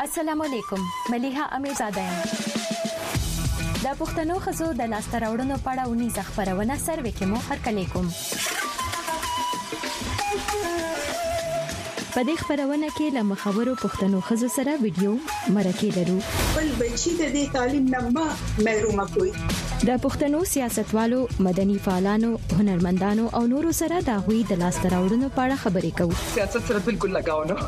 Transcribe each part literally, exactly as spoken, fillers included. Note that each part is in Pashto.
السلام علیکم. ملیحه امیرزاده یم. د پښتنو خزو د لاسته راوړنو په اړه ونیزه خبرونه سروې کې مو هرکلی کوم. په دې خبرونه کې له مخاورو پښتنو خزو سره ویډیو مرکه لرو. بل بچی د دې تعلیم نه محروم کوي. د پښتنو سیاستوالو، مدني فعالانو، هنرمندانو او نورو سره د غوي د لاسته راوړنو په اړه خبرې کوو. سیاست سره بالکل لگاو نه.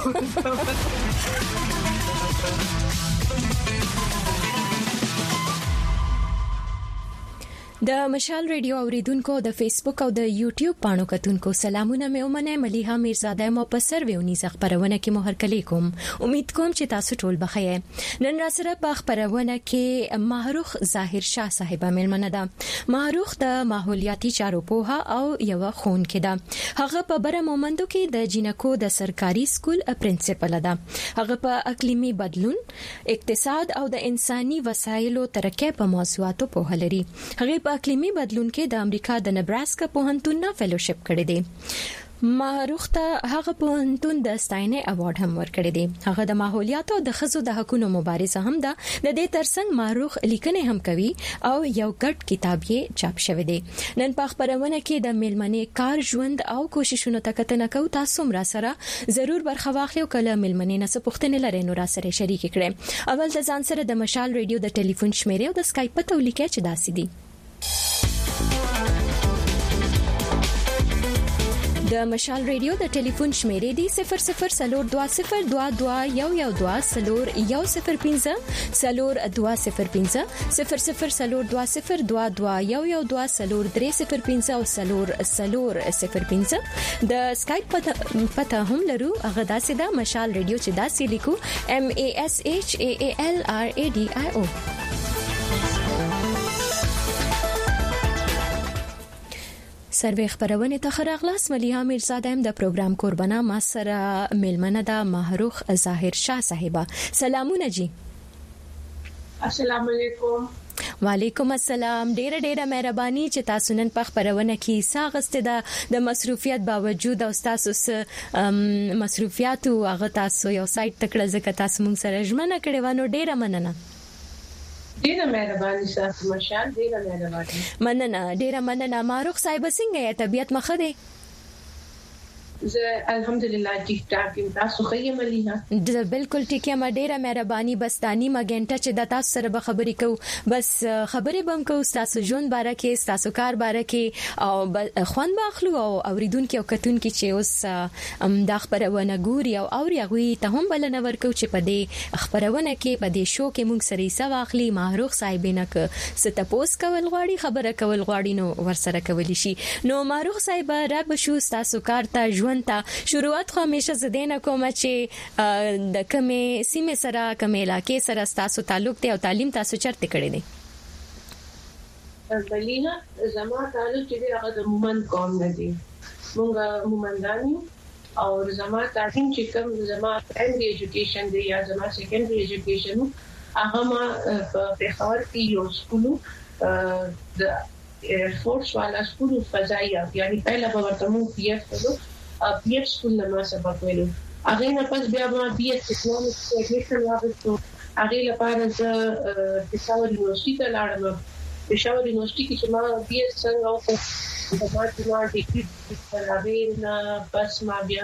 د مشال ریډیو اوریدونکو، د فیسبوک او د یوټیوب پاڼو کتونکو سلامونه مې ومنه. ملیحه میرزاده مو په سرویونی خبرونه کې مو هرکلی کوم. امید کوم چې تاسو ټول بخیر. نن را سره په خبرونه کې ماهروخ ظاهر شاه صاحب ملمنه ده. ماهروخ د ماحولیاتي چارو پوها او یو خون کې ده. هغه په بره مومندو کې د جینکو د سرکاري سکول پرنسپل ده. هغه په اقلیمي بدلون، اقتصاد او د انساني وسایلو ترقې په موضوعاتو په لري. هغه په اقلیمي بدلون کې د امریکا د نبراسکا پوهنتون نه فیلوشپ کړی دی. ماهروخ ته هغه پوهنتون د ستاینې ایوارډ هم ورکړی دی. هغه د ماحولیات او د خزو د حقوقو مبارزه هم ده. د دې ترڅنګ ماهروخ لیکنې هم کوي او یو ګډ کتاب یې چاپ شوی دی. نن په خبرونه کې د میلمنې کار، ژوند او کوششونو ته کتنه کوو. تاسو هم را سره ضرور برخه واخلئ او کله میلمنې نه څه پوښتنې لرئ نو را سره شریک کړئ. اول د ځان سره د مشال ریډیو د ټلیفون شمیره او د اسکایپ ته ولیکئ چې داسې دي. د مشال ریډیو د ټلیفون شمیرې دی صفر صفر سلور دوا صفر دوا دوا یو یو دوا سلور یو صفر پنځه سلور دوا صفر پنځه صفر صفر سلور دوا صفر دوا دوا یو یو دوا سلور درې صفر پنځه او سلور سلور صفر پنځه. د اسکایپ پته هم لرو. هغه داسې ده مشال ریډیو چې داسې لیکو M A S H A A L R A D I O. سروې خبرونه ته خراغلاس. ملیحه میرزاده هم د پروګرام قربانه ما سره میلمنه ده ماهروخ ظاهر شاه صاحبہ. سلامونه جی. السلام علیکم. وعلیکم السلام. ډیره ډیره مهرباني چې تاسو نن په خبرونه کې ساغسته ده د مصروفیت باوجود او تاسو سره مصروفیات او هغه تاسو یو سایت تکړه ځکه تاسو موږ سره ژمنه کړې و نو ډیره مننه. ډیره مهرباني تاسو مشال. ډیره مهرباني. مننه ډیره مننه. ماهروخ صاحب څنګه یې؟ طبيعت مخه ده؟ زه الحمدلله ټیک ټاک یم. تاسو ښه ملیحه؟ زه بالکل ټیک یم. ډیره مهرباني. بس دانی مګنټه چې د تاسو سره به خبرې کوو، بس خبرې بم کوو تاسو ژوند باره کې، تاسو کار باره کې او خوان باخلو او اوریدونکو او کتونکو چې اوس د خبرونه ګوري او اوري هغه ته هم بلنه ورکو چې په دې خبرونه کې په دې شو کې موږ سره یې واخلي. ماهروخ صاحب نه ک ستپوس کول غواړي، خبره کول غواړي نو ورسره کولی شي. نو ماهروخ صاحب را بشو تاسو کار ته ژوند ته شروعات خو همیشه زدينه کوم چې د کومې سیمه سره کومې علاقې سره تاسو تعلق دی او تعلیم تاسو چرته کړی دی؟ ملیحه زما تعلق چې هغه د مومند قوم نه دی. موږ مومندانی او زما تعلیم چې کوم زما پرایمري ایجوکیشن دی یا زما سیکنډري ایجوکیشن هغه ما په پېښور کې یو سکول د ایر فورس والا سکول فضائیه یعنی پہلا به ورته مو پی ایف ته بی ایف سکول ما سبق ویلو. هغه نه پس بیا ما بی ایف اکنامکس ایجوکیشن واغستو. هغه لپاره زه پېښور یونیورسيټي ته لاړم. پېښور یونیورسيټي کې چې ما بی ایف څنګه وکړ د ماټرینا ډیګري هغه نه پس ما بیا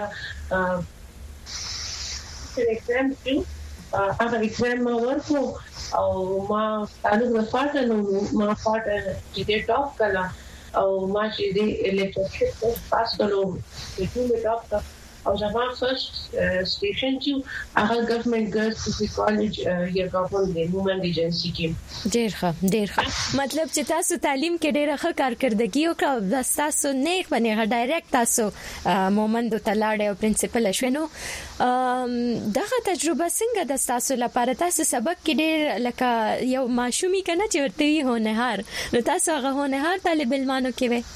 سلیکشن کې هغه ایگزام ما ورکړ او ما تعلق د فاټ نو ما فاټ چې ټاپ کړه او ما چې د الیکټریک پاس کړو د ټول ټاپ او زما فرست سټیشن چې هغه ګورنمنت ګرلز کالج یا ګورنمنت د وومن ایجنسی کې. ډیر ښه ډیر ښه. مطلب چې تاسو تعلیم کې ډیره ښه کارکړدګي وکړه. د تاسو نیک باندې ډایرکټ تاسو مومند ته لاړ او پرنسپل شوه. نو دغه تجربه څنګه د تاسو لپاره؟ تاسو سبق کې ډیر لکه یو ماشومی کنه چې ورته وی هونهار، نو تاسو هغه هونهار طالب علمانو کې وې؟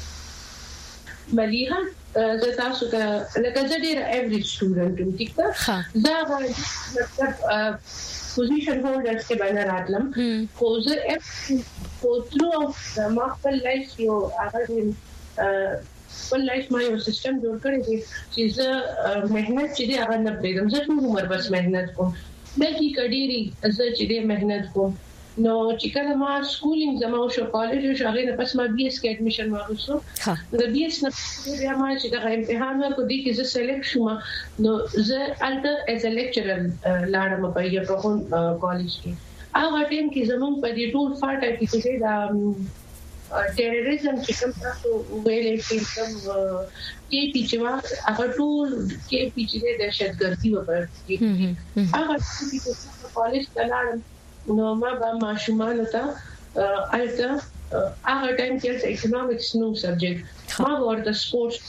ملیحه زه تاسو ته لکه زه ډیر ایوریج سټوډنټ یم. ټیک ده. زه مطلب پوزیشن هولډرز کې باندې راتلم خو زه خو ترو ما خپل لایف یو هغه خپل لایف ما یو سیستم جوړ کړی دی چې زه مهنت چې دی هغه نه پرېږدم. زه ټول عمر بس مهنت کوم. بلکې کډيري زه چې دې مهنت کوم نو چې کله ما سکولینګ زما شو کالج او هغه نه پس ما بي اس کې اډمیشن واغوسو د بي اس نه بیا ما چې دا امتحان ورکړ دي چې زه سلیکټ شوم نو زه الټر ایز ا لیکچرر لاړم په یو پروګرام کالج کې هغه ټیم کې زموږ په دې ټول فاټه کې چې دا ټیرریزم چې کوم تاسو ویلې چې کوم کې پیچوا هغه ټول کې پیچې د دهشتګردي وبر هغه چې کالج ته لاړم نو ما به ماشومان ته الته هغه ټایم کې اکونومکس نو سبجیکټ ما ورته سپورتس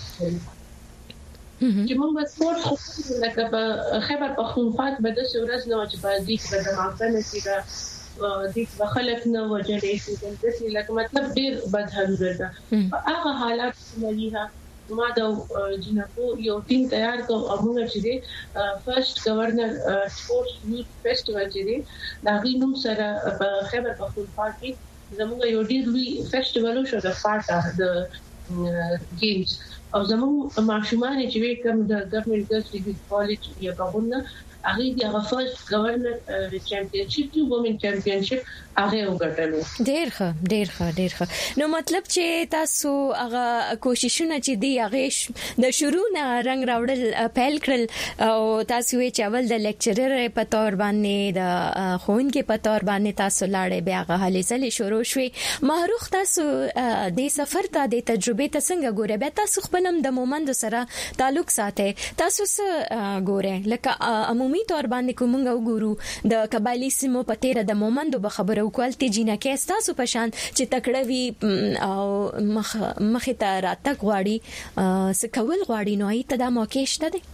چې موږ سپورت خو لکه په خبر پختونخوا کې به د سورز نو چې په دې کې د ماقنه کې دا د دې خلک نو وجلې چې د دې لکه مطلب ډیر بدهنګ ده هغه حالات مليها ما دا جنکو یو ټیم تیار کو او موږ چې دی فرست گورنر سپورتس یوث فیسټیوال چې دی دا غوښنم سره په خبر پختونخوا کې زموږ یو ډیر لوی فیسټیوال شو د فاټا د گیمز او زموږ ماشومان چې کوم د ګورنمنت ګرلز ډیګري کالج یا کومه هغه دی هغه فرست گورنر چمپیونشپ دی وومن چمپیونشپ هغه وګټلو ډیر ښه ډیر ښه ډیر ښه نو مطلب چې تاسو هغه کوششونه چې دی هغه د شروع نه رنگ راوړل پیل کړل او تاسو یې چاول د لیکچرر په تور باندې د خوونکې په تور باندې تاسو لاړې بیا هغه هلي ځلې شروع شوې ماروخ تاسو د سفر ته د تجربه ته څنګه ګورئ بیا تاسو خپلم د مومند سره تعلق ساتئ تاسو څه ګورئ لکه عمومي تور باندې کومه وګورو د قبایلی سیمو په تیر د مومندو به خبرو کوالټي جنکه تاسو په شان چې تکړوي او مخ مخ ته راتګ غواړي څه کول غواړي نو ای ته د موقع شته دي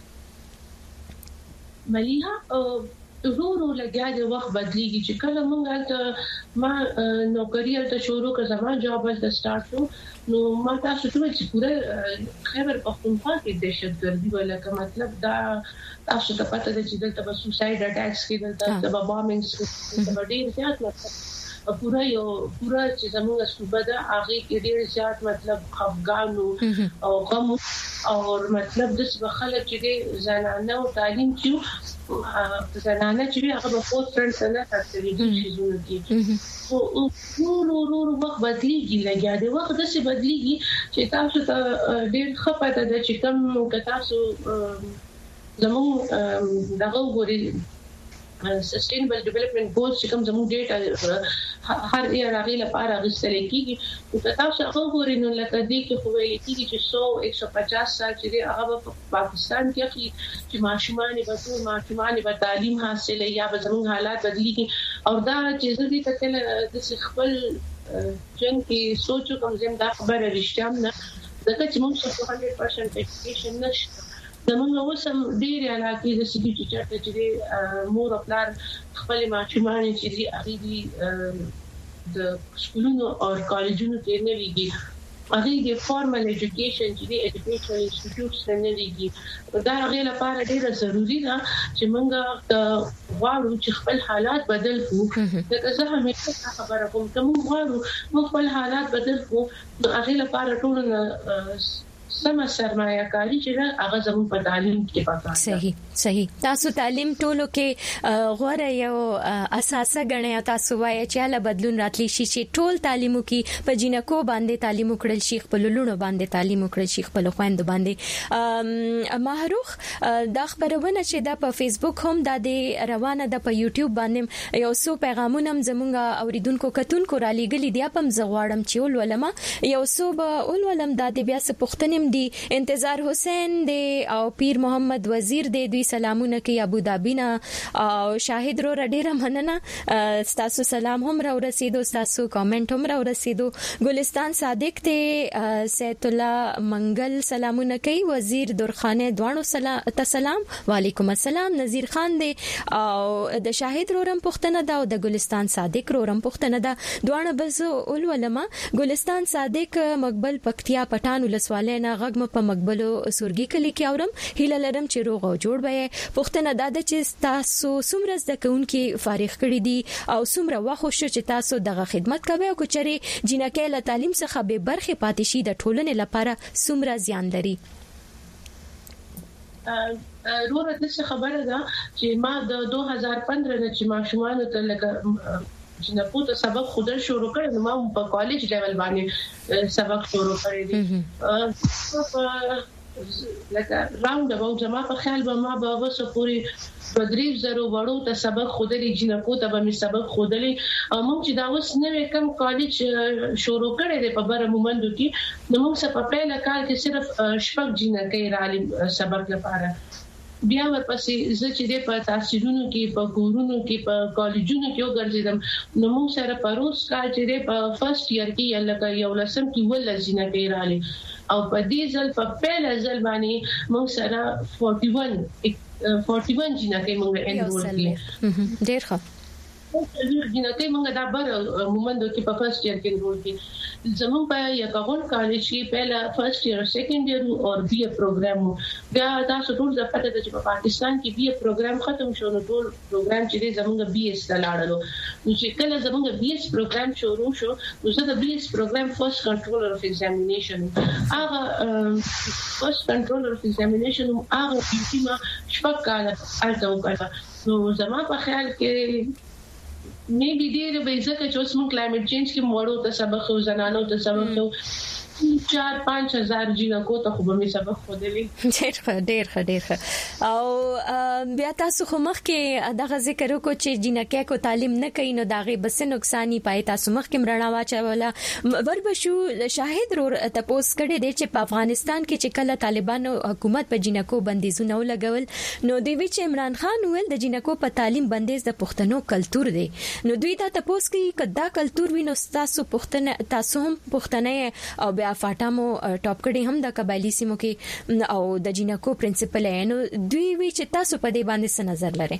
مليها ورو لګیا د وخت بدلیږي چې کله مونږ ما نوکری ته شروع کړ زما جاب ول سٹارټ شو نو ما تاسو ته چې پوره خبر پختونخوا کې دهشتګردي ولکه مطلب دا تاسو ته پته ده چې دلته به سوساید اٹیکس کې دلته به بامینګز کې د ډیر زیات مطلب پورا یو پورا چې زموږ صوبه ده هغه کې ډیر زیات مطلب خفګانو او غم او مطلب د څه خلک چې زنانه او تعلیم چې زنانه چې هغه په فورث فرنٹ نه تاسو دې شیزونه دي او نور نور وخت بدلیږي لګیا دی وخت د څه بدلیږي چې تاسو ته ډیر خپته ده چې کوم تاسو زموږ دغه ګوري sustainable development goals چې کوم زموږ ډیټا هر یو راغی لپاره غوښتل کیږي او تاسو هغه ګورئ نو لکه دې کې خو ویل کیږي چې سو ایک سو پچاس سال چې هغه په پاکستان کې چې ماشومان به ټول ماشومان به تعلیم حاصل یا به زموږ حالات بدلیږي او دا چې زه دې ته د خپل جن کې سوچو کوم زم دا خبره رښتیا نه دا چې موږ څه هندرد پرسنټ ایجوکیشن نشته زمونږ اوسم ډیر علاقې د سړي چې چرته چې مور خپل خپل ماشومان چې دي هغه دي د سکولونو او کالجونو کې نه لګي هغه دي فارمل ایجوکیشن چې دي ایجوکیشنل انسټیټیوټس نه لګي دا هغه لپاره ډیره ضروری ده چې موږ غواړو چې خپل حالات بدل کړو دا زه همیشه خبره کوم چې موږ غواړو موږ خپل حالات بدل کړو هغه لپاره ټول سم سرمایه کاری چې هغه زموږ په تعلیم کې پاتې صحیح صحیح تاسو تعلیم ټولو کې غوړه یو اساسه غنیا تاسو وایي چې له بدلون راتلی شي چې ټول تعلیمو کې په جنکو باندې تعلیم وکړل شي خپل لونو باندې تعلیم وکړل شي خپل خويند باندې ماهروخ دا خبرونه چې دا په فیسبوک هم د روانه د په یوټیوب باندې یو څو پیغامونه زمونږ اوریدونکو کتونکو را لېګل دي په مزغواړم چې ولولما یو څو به ولولم د بیا څه پښتنې دی انتظار حسین دی او پیر محمد وزیر دی دوی سلامونه کوي ابو دابی نه او شاهد رو ډیره مننه تاسو سلام هم را ورسېدو تاسو کامنټ هم را ورسېدو ګلستان صادق دی سید الله منګل سلامونه کوي وزیر درخانه دوانو سلام تسلام وعلیکم السلام نذیر خان دی او د شاهد رورم پښتنه دا او د ګلستان صادق رورم پښتنه دا دوانه بس اول ولما ګلستان صادق مقبل پکتیا پټان ولسواله غږ م په مقبلو سورګي کلی کې اورم هیله لرم چې روغ او جوړ وي پښتنه داده چې تاسو څومره د کونکي فارغ کړی دي او څومره واخو شو چې تاسو دغه خدمت کوي او کچري جنکه له تعلیم څخه به برخه پاتې شي د ټولنې لپاره څومره زیان لري روره د خبره ده چې ما د دوه هزار پندره نه چې ماشومان ته لکه جنکو ته سبق خود شروع کړ نو ما په کالج لیول باندې سبق شروع کړی دی لکه راوند اباوت زما په خیال به ما به وسه پوری بدریف زرو وړو ته سبق خودلی جنکو ته به می سبق خودلی او موږ چې دا اوس نوې کم کالج شروع کړی دی په بره مومندو کې نو موږ څه په پیله کال کې صرف شپږ جنکې رالي سبق لپاره بیا ورپسې زه چې د په تحصیلونو کې په کورونو کې په کالجونو کې وګرځیدم نو موږ سره پروس کال چې د په فرست ایئر کې لکه یو لسم کې ول جنکې رالي او په دې ځل په پیله ځل باندې موږ سره اکتالیس اکتالیس جنکې موږ انرول کړې ډېر ښه جنکې موږ دا بر مومندو کې په فرست ایئر کې انرول کړې زموږ په یکاغون کالج کې پہلا فرست ایئر سیکنډ ایئر او بی اے پروګرام بیا تاسو ټول د پته د چې په پاکستان کې بی اے پروګرام ختم شو نو ټول پروګرام چې زموږ بی ایس لاړلو نو چې کله زموږ بی ایس پروګرام شروع شو نو زه د بی ایس پروګرام فرست کنټرولر اف ایگزامینیشن هغه فرست کنټرولر اف ایگزامینیشن هغه چې ما شپږ کاله الته وکړه نو زما په خیال کې مې به ډېر به ځکه چې اوس موږ کلایمټ چینج کې موړو ته سبق او زنانو ته سبق او چار پنځه هزار جنکو ته خو به می سبق خودلی ډېر ښه ډېر ښه ډېر ښه او بیا تاسو خو مخ کې دغه ذکر وکړو چې جنکې کو تعلیم نه کوي نو داغه بس نقصانی پای تاسو مخ کې مرنا واچوله وربشو شاهد رو تپوس کړي دي چې په افغانستان کې چې کله طالبانو حکومت په جنکو بندیزونه لګول نو دوی وی چې عمران خان ول د جنکو په تعلیم بندیز د پښتنو کلچر دی نو دوی دا تپوس کوي کدا کلچر وینو تاسو پښتنه تاسو هم پښتنه او فاټامو ټاپ کړي هم د قبایلی سیمو کې او د جنکو پرنسپل نو دوی وی چې تاسو په دې باندې څه نظر لرئ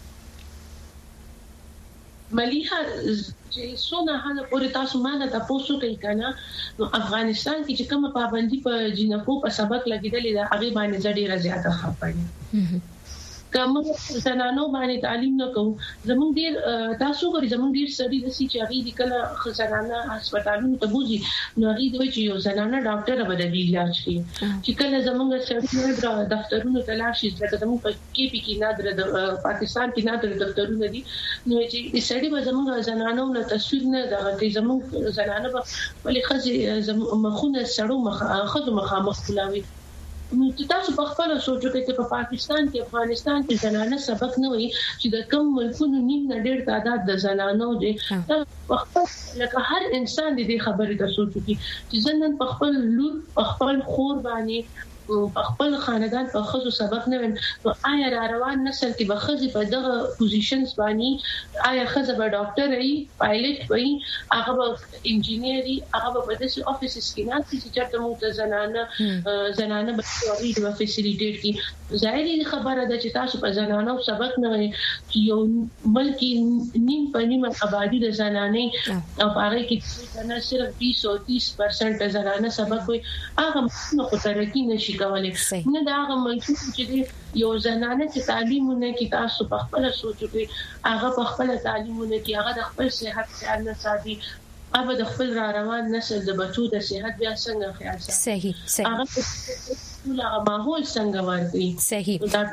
مليحه چې څونه هغه پورې تاسو مانه تاسو کوي کنه نو افغانستان کې چې کومه پابندي په جنکو په سبق لګیدلې ده هغه باندې ډېره زیاته خپه کوم زنانو باندې تعلیم نه کوم زموږ ډیر تاسو غوړي زموږ ډیر سړي د سې چې هغه د کله خزانه هسپتالونو ته بوزي نو هغه دوی چې یو زنانه ډاکټر به د علاج کوي چې کله زموږ سړي د دفترونو ته لاړ شي چې زموږ په کې پی کې نادر د پاکستان کې نادر دفترونه دي نو چې د سړي به زموږ زنانو له تصویر نه د زموږ زنانه په ولې خزي مخونه سړو مخ خزو مخامخ کولاوي نو تاسو په خپل سوچو کې چې په پاکستان کې افغانستان کې زنانه سبق نه وي چې د کوم ملکونو نیم نه ډېر تعداد د زنانو دي په خپل لکه هر انسان دې خبرې ته سوچو کې چې زنان په خپل لور په خپل خور باندې په خپل خاندان په خزو سبق نه وین نو آیا را روان نسل کې به خزي په دغه پوزیشنز باندې آیا خزه به ډاکټر وي پایلټ وي هغه به انجینری هغه به د افیسز کې نه چې چېرته مو ته زنانه زنانه به ورې د فیسیلیټیټ کی ظاهري خبره ده چې تاسو په زنانو سبق نه وي چې یو ملک نیم په نیمه آبادی د زنانه او هغه کې نه صرف بیس او تیس پرسنټ زنانه سبق وي هغه نو ترقی نشي کولای نه دا هغه ملک چې یو زنانه چې تعلیمونه کې تاسو په خپل سوچو کې هغه په خپل تعلیمونه کې هغه د خپل صحت خیال نه ساتي هغه د خپل را روان نسل د بچو د صحت بیا څنګه خیال ساتي صحیح صحیح هغه ټول ماحول څنګه ورته صحیح دا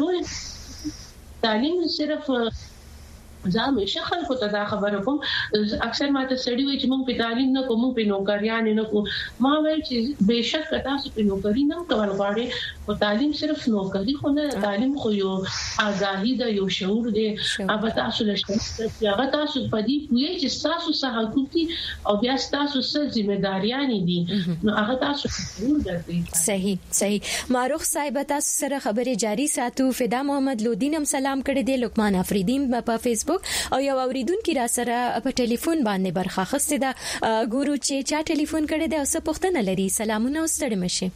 ټول تعلیم صرف ځم شخل کو ته دا خبره کوم اکثر ماته سړی وي چې مونږ په تعلیم نه کوم په نوکریان نه کوم ما وایي چې بهشک تاسو په نوکری نه کول غواړي او تعلیم صرف نوکری خو نه تعلیم خو یو آگاهی د یو شعور دی هغه تاسو لشته هغه تاسو په دې وایي چې تاسو سره حقوقي او بیا تاسو سره ځمېداریان دي نو هغه تاسو شعور درته صحیح صحیح معروف صاحب تاسو سره خبرې جاری ساتو فدا محمد لودین هم سلام کړی دی لقمان افریدین په فیسبوک او یو اوریدونکو را سره په ټلیفون باندې برخه خسته ده ګورو چې چا ټلیفون کړی دی او څه پوښتنه لري سلامونه ستړي مشه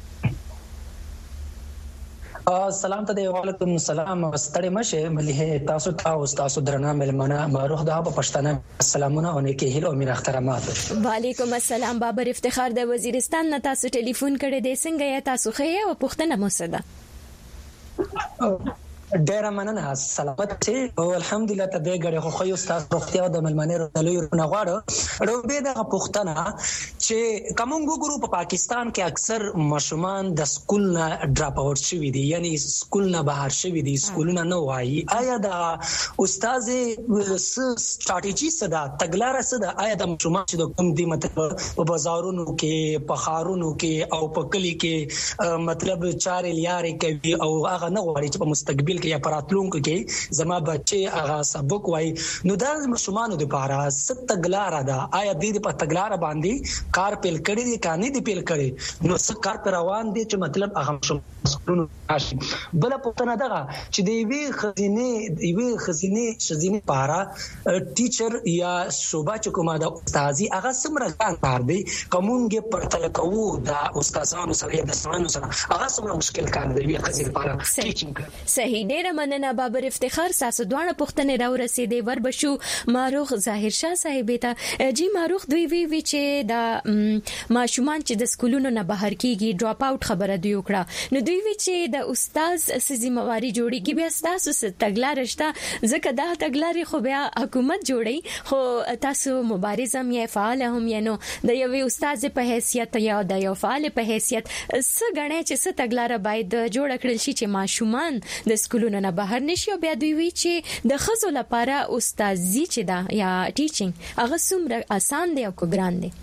سلام ته دی وعلیکم السلام ستړي مشه ملي تاسو ته او تاسو درنه ملمنه معروف ده په پښتنه سلامونه او نیکی هیله او میر احترامات وعلیکم السلام بابر افتخار د وزیرستان نه تاسو ټلیفون کړی دی څنګه یا تاسو خې او پوښتنه مو څه ده ډیر مننه سلامت چې او الحمدلله ته به غړي خو یو ستاسو روغتیا د ملمنې رولوي نه غواړو روبه د پښتنه چې کوم وګورو په پاکستان کې اکثر ماشومان د سکول نه ډراپ اوټ شوي دي یعنی سکول نه بهر شوي دي سکولونه نه وایي آیا د استاد ستراتیژي صدا تګلارې صدا آیا د ماشومان چې د کوم دي مطلب په بازارونو کې په خارونو کې او په کلی کې مطلب چارې لیارې کوي او هغه نه غواړي چې په مستقبل کې یا پراتلونکو کې زما بچي هغه سبق وای نو د مشمانو لپاره ست تګلار ده آیا دې په تګلار باندې کار پیل کړی دي کاني دي پیل کړي نو څه کار پر روان دي چې مطلب هغه مشمانو راشي بل پوښتنه ده چې د وی خزینه د وی خزینه شزینه لپاره ټیچر یا صوبه چې کومه د استادي هغه سمره کار دی کومونګه پر تلکو د استادانو سره د سمانو سره هغه سمره مشکل کار دی وی خزینه لپاره ټیچینګ صحیح ډیره مننه بابر افتخار ساسو دوه پښتنې راو رسیدې ور بشو ماروخ ظاهر شاه صاحب ته جی ماروخ دوی وی وی چې دا ماشومان چې د سکولونو نه بهر کیږي ډراپ اوټ خبره دی وکړه نو دوی وی چې د استاد سزمواري جوړي کی بیا تاسو ست تګلار شته ځکه دا تګلارې خو بیا حکومت جوړي خو تاسو مبارزم یا فعال هم یا نو د یو استاد په حیثیت یا د یو فعال په حیثیت څه غنې چې ست تګلار باید جوړ کړل شي چې ماشومان د سکولونو نه بهر نشي او بیا دوی وی چې د خزو لپاره استادي چې دا یا ټیچینګ هغه څومره آسان دی او کو ګران دی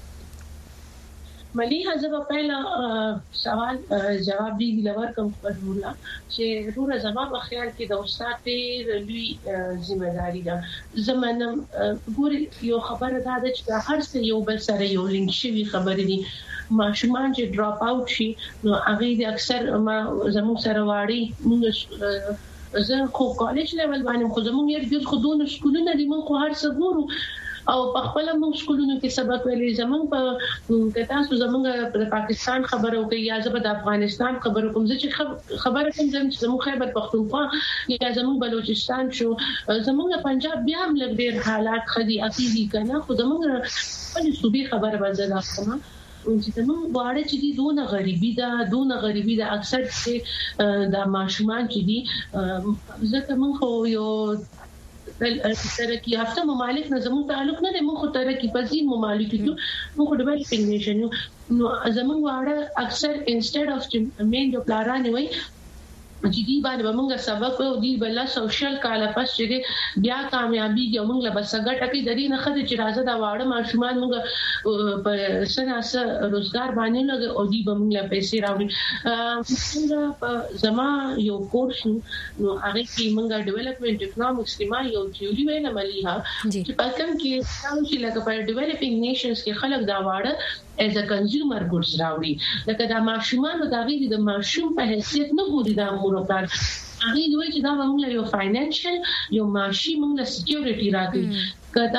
مليحه زما پهلا سوال جواب دی لور کوم پرمولا چې روره زما په خیال کې د استاد ته لوی ذمہ داری ده زمونم ګوري یو خبره ده چې هر څه یو بل سره یو لینک شوی خبرې دي ماشومان چې ډراپ اوټ شي نو هغه د اکثر ما زموږ سره واړي موږ زه خو کالج لیول باندې خو زموږ یو د خودونو سکولونه دي موږ خو هر څه ګورو او په خپل موږ سکولونو کې سبق ویلي زموږ په کتاسو زموږ په پاکستان خبرو کې یا زه په افغانستان خبرو کوم چې خبره کوم چې زموږ خیبر پختونخوا یا زموږ بلوچستان شو زموږ پنجاب بیا هم لږ ډېر حالات خدي اخیری کنه خو زموږ په صوبې خبره بدل راځم چې موږ واړه چې دي دونه غریبي ده دونه غریبي ده اکثر چې د ماشومان چې دي ځکه موږ خو یو ترقی یافته ممالک نه زموږ تعلق نه دی موږ ترقی پذیر ممالک یو موږ ډیولپینګ نیشن یو نو زموږ واړه اکثر انسټډ اف مین جو پلانونه وي چې دی باندې موږ سبق او دی بل سوشل کاله پس چې بیا کامیابی یو موږ له بسګټه کې درې نه خدای چې راځه دا واړه ماشومان موږ په سناسه روزګار باندې لګ او دی موږ له پیسې راوړي موږ په زما یو کورس نو هغه کې موږ ډیولپمنٹ اکونومکس کې ما یو تھیوري ویل مليها چې په کوم کې څنګه چې لکه په ډیولپینګ نیشنز کې خلک دا واړه as a consumer goods راوړي لکه دا ماشومان د هغه د ماشوم په حیثیت نه ګوري دا مور او پلار هغه دوی چې دا موږ یو فاینانشل یو معاشي موږ سکیورټي راکړي کدا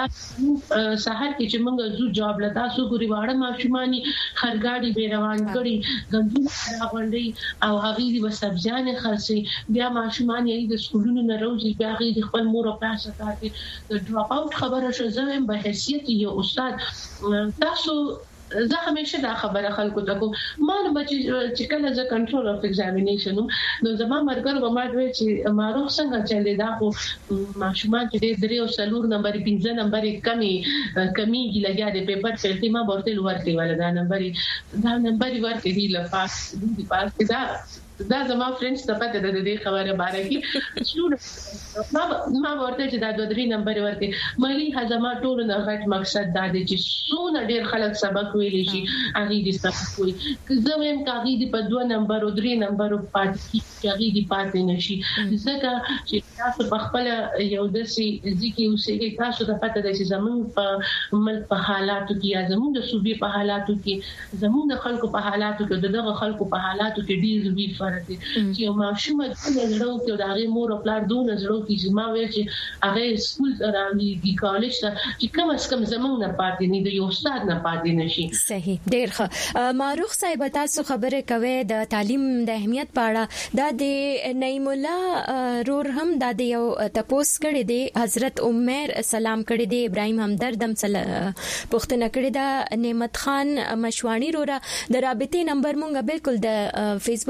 سحر کې چې موږ زو جاب لتا سو ګوري واړه ماشومانی خرګاډي به روان کړي غندو راغونډي او هغه دي وسبزيان خرسي بیا ماشومان یې د سکولونو نه راوځي بیا هغه د خپل مور او پلار سره کوي د ډراپ اوټ خبره شو زم به حیثیت یو استاد تاسو زه همیشه دا خبره خلکو ته کوم ما نو چې کله زه کنټرول اف ایگزامینیشن نو زما مرګر و ما دوی چې ماروخ څنګه چلے دا خو ماشومان چې درې او سلور نمبر پنځه نمبر کمی کمیږي لګیا د پیپر فلټي ما ورته ورته ولا دا نمبر دا نمبر ورته دی لپاس دی پاس دا دا زما فرندز ته پته ده د دې خبره باره کې شنو ما ما ورته چې دا د درې نمبر ورته ملي هزما ټول نه غټ مقصد دا دی چې څونه ډېر خلک سبق ویلی شي هغه دې سبق وي که زه هم کاغی دې په دوه نمبر او درې نمبر پاتې کیږي دې پاتې نشي ځکه چې تاسو په خپل یو دسي ځکه اوسېږي تاسو ته پته ده چې زمون په ملک په حالاتو کې یا زمون د صوبې په حالاتو کې زمون د خلکو په حالاتو کې دغه خلکو په حالاتو کې ډېر وی چې ماشوم د زړه کې د هغه مور او پلار دونه زړه کې چې ما وایي چې هغه سکول راوړي د کالج ته چې کم از کم زمونږ نه پاتې نه دی یو استاد نه پاتې نشي صحیح ډېر ښه ماروخ صاحب تاسو خبره کوي د تعلیم د اهمیت په اړه دا د نعیم الله رور هم د یو تپوس کړي دی حضرت عمر سلام کړي دی ابراهيم همدرد هم پوښتنه کړي دا نعمت خان مشوانی رورا د رابطې نمبر مونږ بالکل د فیسبوک باندې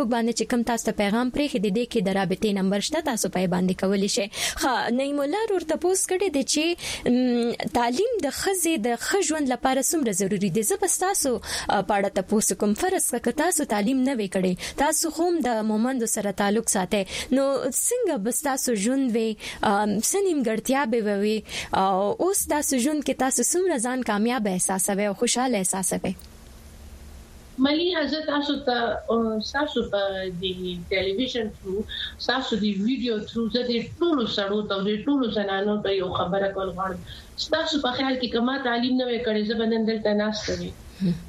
چې کوم تاسو ته پیغام پرې خې د دې کې د رابطې نمبر شته تاسو په باندې کولی شئ. ها نعیم الله ورته پوس کړي د چې تعلیم د خزې د خژوند لپاره څومره ضروری دی. زه بس تاسو پاړه تاسو کوم فرض کړه تاسو تعلیم نه وکړي تاسو هم د مومند سره تعلق ساتي نو څنګه بس تاسو ژوند وي سنیم ګړتیا به وي او اوس تاسو ژوند کې تاسو څومره ځان کامیاب احساسوي او خوشاله احساسوي؟ ملي حضرت تاسو ته تاسو په دی ټلویزیون تھرو تاسو دی ویډیو تھرو زه د ټولو سړو ته د ټولو زنانو ته یو خبره کول غواړم. تاسو په خیال کې کما تعلیم نه وکړي زه بنن دلته ناشته وي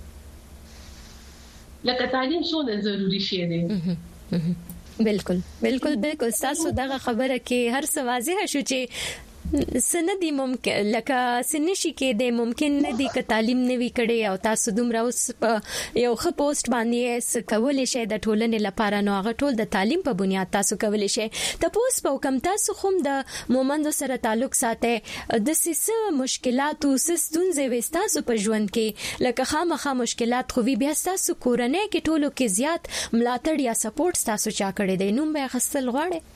لکه تعلیم څونه ضروری شی دی. بالکل بالکل بالکل تاسو دغه خبره کې هر څه واضح شو چې سندي ممکن لکه سنشي کې د ممکن نه دي ک تعلیم نه وی کړي او تاسو دومره اوس یو خ پوسټ باندې کولای شئ د ټولنې لپاره نو هغه ټول د تعلیم په بنیاد تاسو کولای شئ. ته پوس په کوم تاسو هم د مومند سره تعلق ساتي د سیسه مشکلات او ستونزې وستاسو په ژوند کې لکه خامخا مشکلات خو بیا تاسو کورنۍ کې ټولو کې زیات ملاتړ یا سپورټ تاسو چا کړی دی نو به خپل غواړي؟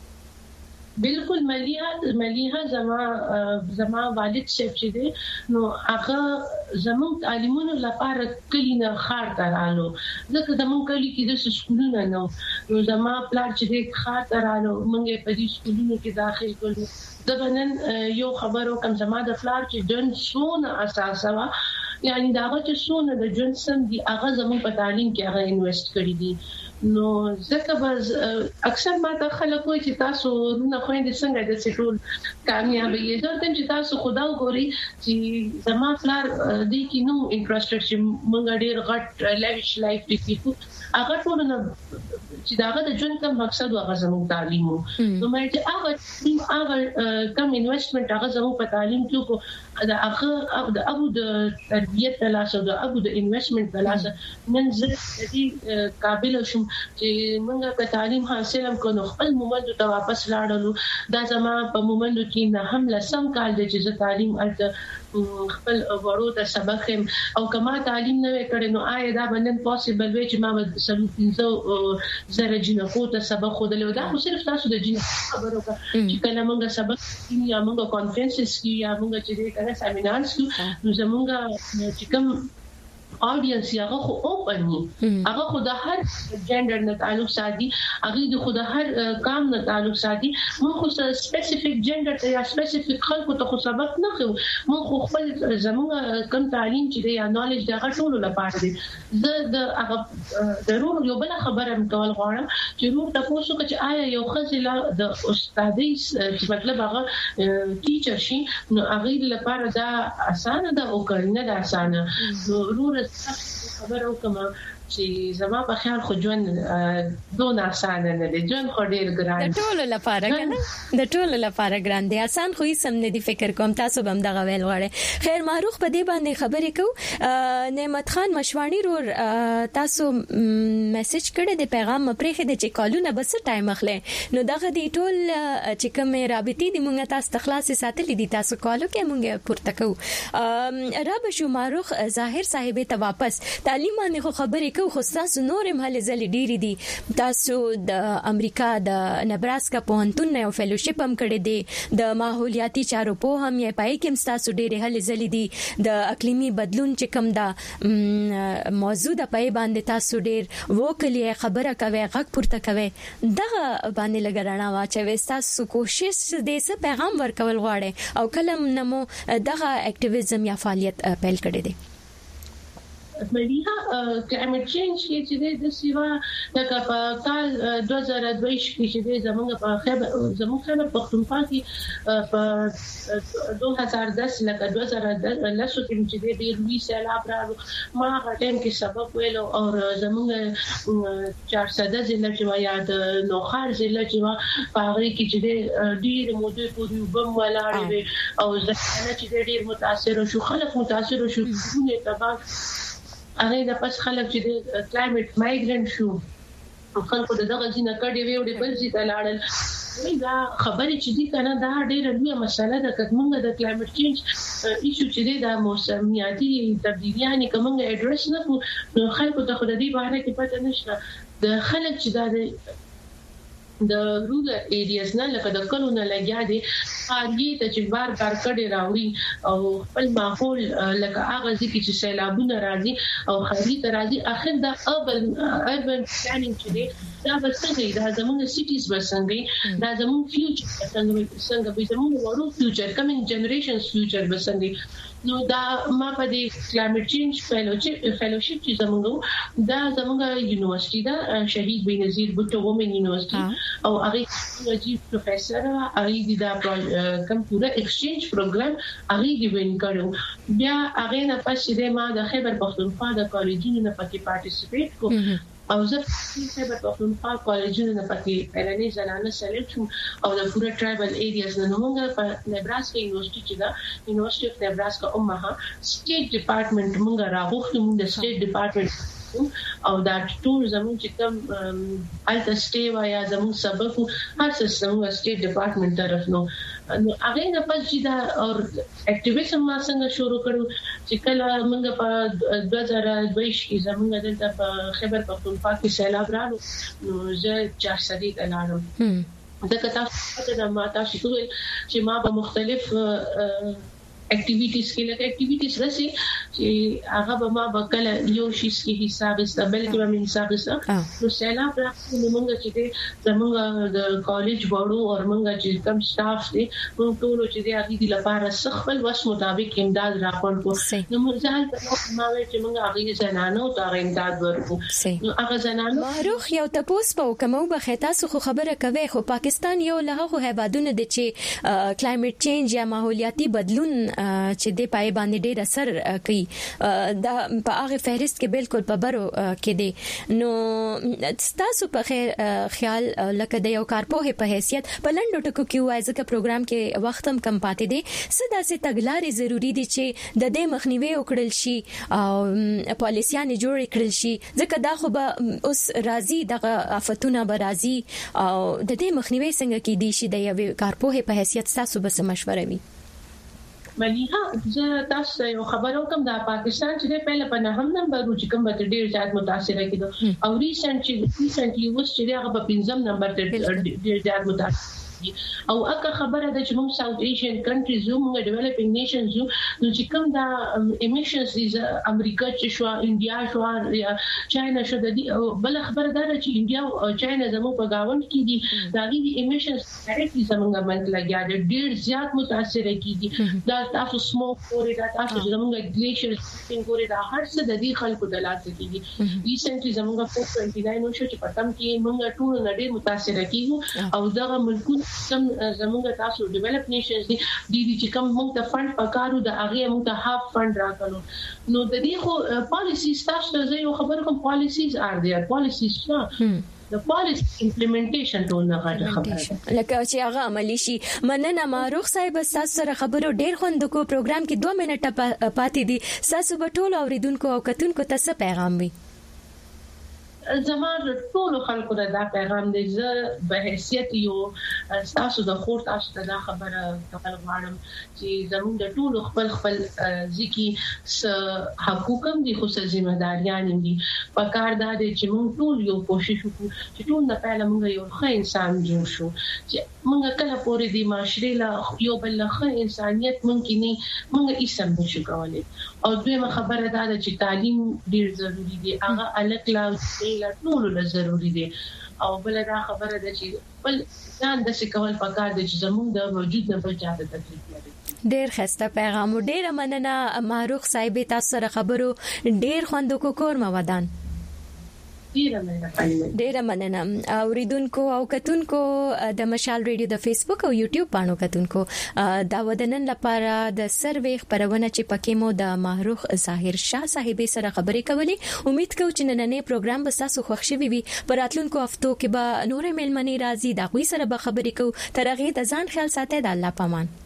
بالکل مليها مليها زما زما والد شپ چې دی نو هغه زموږ تعلیمونو لپاره کلینه خار ترالو ځکه زموږ کلی کې د سکولونو نو نو زما پلان چې د خار ترالو مونږه په دې سکولونو کې داخل کړو. د بنن یو خبرو کوم زما د پلان چې جن سونه اساسه وا یعنی دا چې سونه د جن سم دي هغه زموږ په تعلیم کې هغه انویسټ کړی دي. نو ځکه بس اکثر ما ته خلک وایي چې تاسو نه خويندې څنګه د سټول کامیابی یې ځکه چې تاسو خدا وګوري چې زما پلار دې کې نو انټرستډ چې مونږ ډېر غټ لیویش لایف ټیکو هغه ټول نه چې داغه د ژوند کوم مقصد هغه زموږ تعلیم وو. نو مې چې هغه هغه کم انویسټمنټ هغه زموږ په تعلیم کې کو دا هغه د ابو د تربیت په لاس او د ابو د انویسټمنټ په لاس نن زه دې قابل شوم چې موږ په تعلیم حاصل هم کړو. خپل مومند ته واپس لاړو دا زما په مومند کې نه هم لسم کال د چې تعلیم الته خپل ورو ته سبق او کما تعلیم نه وکړي نو آیا دا باندې پوسیبل وي چې ما سلو پنځه زره جنکو ته سبق خودلو دا خو صرف تاسو د جن خبرو کا چې کله موږ سبق یا موږ کانفرنسز کې یا موږ چې کنه سیمینارز کې نو زموږ چې کوم اودینس هغه خو اوپن ني هغه خو د هر جندر نه تعلق ساتي هغه د خو د هر کام نه تعلق ساتي. موږ خو سپیسیفیک جندر ته یا سپیسیفیک خلکو ته خو سبق نه خو موږ خو خپل زموږ کم تعلیم چې دی یا نالج د غټولو لپاره دی. زه د هغه ضرور یو بل خبره مکول غواړم چې موږ تاسو چې آیا یو خزله د استادي مطلب هغه ټیچر شي نو هغه لپاره دا اسانه ده او کړنه ده اسانه. ضرور خبر او کوم چې زما په خیال خو ژوند دون آسان نه دی ژوند خو ډیر ګران د ټولو لپاره کنه د ټولو لپاره ګران دی آسان خو هیڅ هم نه دی فکر کوم تاسو هم دغه ویل غواړئ. خیر معروف په دې باندې خبرې کو نعمت خان مشوانی رو تاسو میسج کړی دی پیغام پرې خې چې کالونه بس ټایم اخلي نو دغه دی ټول چې کوم رابطې دی مونږ تاسو تخلاص ساتلې دي تاسو کالو کې مونږ پورته کو را به شو معروف ظاهر صاحب ته واپس تعلیم باندې خو خبرې خو تاسو نورم هلي زلي ډيري دي تاسو د امریکا د نبراسکا پوهنتون یو فیلوشپ هم کړی دی د ماحولیاتي چارو په هم یې پای کې تاسو ډېر هلي زلي دي د اقلیمي بدلون چې کوم دا موضوع د پای باندې تاسو ډېر وکلی خبره کوي غږ پورته کوي دغه باندې لګرانه واچوي تاسو کوشش دې څه پیغام ورکول غواړي او کلم نمو دغه اکټیویزم یا فعالیت پیل کړی دی. مليها کلایمټ چینج کې چې د سیوا د کال دوه زره دوه کې چې زموږ په خبر زموږ خبر پښتونخوا کې په دوه هزار دس لکه دوه زره لسو کې چې د لوی سیلاب راغلو ما هغه ټیم کې سبق ویلو او زموږ چارسده ضلع چې یا د نوخار ضلع چې په هغه کې چې ډیر موده پورې وبم ولاړ او ځکه چې ډیر متاثر شو خلک متاثر شو نه تبا هغه د پس خلک چې د کلایمټ مایګرنټ شو خلکو دغه ځینې کډې ویوړې بل ځای ته لاړل دا خبرې چې دي کنه دا ډېره لویه مسله ده چې موږ د کلایمټ چینج ایشو چې د موسمیاتي تبدیلیانه کومه اډریس نه کوو نو خلکو ته خو د دې باره کې پته نشته د خلک چې دا د رورل ایریاز نه لکه د کلونو لګیا دي هغه ته چې بار بار کډي راوړي او خپل ماحول لکه هغه ځکه چې سیلابونه راځي او خاري ته راځي اخر د اربن اربن پلانینګ چې دی دا بسنګي دا زموږ سټیز بسنګي دا زموږ فیوچر څنګه څنګه به زموږ ورو فیوچر کمینګ جنریشنز فیوچر بسنګي نو دا ما په دې کلایمټ چینج فیلوشپ فیلوشپ چې زموږ دا زموږ یونیورسيټي دا شهید بنظیر بوټو وومن یونیورسيټي او هغه چې پروفیسور هغه د کوم پورا ایکسچینج پروګرام هغه دی وین کړو بیا هغه نه پښې ما د خیبر پختونخوا د کالجونو نه پکې پارټیسیپیټ کو او زه په خیبر پختونخوا کالجونو نه پکې پرانی زنانه سلیکټ او د پورا ټرایبل ایریاز نه موږ په نبراسکا یونیورسيټي چې دا یونیورسيټي اف نبراسکا اوماها سټیټ ډپارټمنټ موږ راغوښتو موږ د سټیټ ډپارټمنټ او دا ټول زموږ چې کوم الټا سټي وایا زموږ سبق هر څه زموږ سټیټ ډپارټمنټ طرف نو هغه نه پاتې چې دا او اکټیویزم ما څنګه شروع کړو چې کله موږ په دوه هزار دوه کې زموږ دلته په خیبر پختونخوا کې سیلاب راغلو نو زه چار سدي کلاړم دا کتاب ته ما تاسو ته چې ما په مختلف اکټیویټیز کې لکه اکټیویټیز راسي چې هغه به ما وکړ یو شي کې حساب استبل کې به حساب است نو سیلاب راځي موږ چې زموږ د کالج وړو او موږ چې کوم سټاف دي موږ ټول چې د هغه د لپاره خپل وس مطابق امداد راکړو نو موږ ځان ته ما وایي چې موږ هغه زنانو ته امداد ورکو نو هغه زنانو معروف یو تاسو په کومو به تاسو خو خبره کوي خو پاکستان یو له هیوادونو د چې کلایمټ چینج یا ماحولیاتي بدلون چې د پای باندې ډېر اثر کوي دا په هغه فهرست کې بالکل په برو کې دي نو تاسو په خیر خیال لکه د یو کارپوه په حیثیت په لندو ټکو کې وایي ځکه پروګرام کې وخت هم کم پاتې دي سدا سي تګلارې ضروری دي چې د دې مخنیوي وکړل شي او پالیسيان جوړ کړل شي ځکه دا خو به اوس راضي دغه افتونه به راضي او د دې مخنیوي څنګه کې دي شي د یو کارپوه په حیثیت تاسو به مشوره وي مليها زه تاسو یو خبرو کوم د پاکستان چې په لپاره نه هم نمبر چې کوم به ډیر زیات متاثر کېدو او ریسنټ چې ریسنټلی وس چې هغه په پنځم نمبر ته ډیر زیات متاثر او اګه خبره ده چې موږ ساوث ایشین کنټریز یو موږ ډیولپینګ نیشنز یو نو چې کوم دا ایمیشنز دي امریکا چې شو انډیا شو یا چاینا شو د دې بل خبره ده چې انډیا او چاینا زموږ په گاوند کې دي دا غي ایمیشنز ډایرکټلی زموږ باندې لګیا دي ډیر زیات متاثر کیږي دا تاسو سموک پورې دا تاسو زموږ ګلیشیر سټینګ پورې دا هر څه د دې خلکو د لاس کېږي ریسنټلی زموږ په ټوئنټي ناین شو چې پټم کې موږ ټول نړۍ متاثر کیږو او دا ملکونه سم زموږ تاسو ډیولپ نیشنز دي د دې چې کوم موږ ته فند پکارو د هغه موږ ته هاف فند راکړو نو د دې خو پالیسیز تاسو ته یو خبر کوم پالیسیز ار دي پالیسیز د پالیسی امپلیمنټیشن ټول نه غواړي خبره لکه چې هغه عملی شي مننه ماروخ صاحب تاسو سره خبرو ډیر خوند کو پروګرام کې دوه منټه پاتې دي تاسو په ټول اوریدونکو او کتونکو ته څه پیغام وي زموږ ټول خلکو ته دا پیغام دی چې به حیثیت یو تاسو د خور تاسو ته دا خبره کول غواړم چې زموږ د ټول خپل خپل ځکه س حقوق هم دي خو څه ځمه داریان دي په کار دا دي چې موږ ټول یو کوشش وکړو چې ټول نه پهله موږ یو ښه انسان جوړ شو چې موږ کله پورې د معاشري لا یو بل ښه انسانيت ممکن نه موږ یې سم نشو کولای او دویمه خبره دا ده چې تعلیم ډیر ضروری دی هغه الګ لا ټول له ضروری دي او بل دا خبره ده چې بل ځان د سکول پکار دي چې زموږ د وجود نه بچاته تکلیف لري ډیر خسته پیغام ډیر مننه ماروخ صاحب تاسو سره خبرو ډیر خوند کو کور مودان ډیر مننه اوریدونکو او کتونکو د مشال ریډیو د فیسبوک او یوټیوب باندې کتونکو دا ودنن لپاره د سروې خبرونه چې پکې مو د ماروخ ظاهر شاه صاحب سره خبرې کولې امید کوم چې نننې پروګرام به تاسو خوښ شي وي پر راتلونکو هفتو کې به نورې ملمنې راځي دا غوي سره به خبرې کوو تر هغه د ځان خیال ساتئ د الله پامان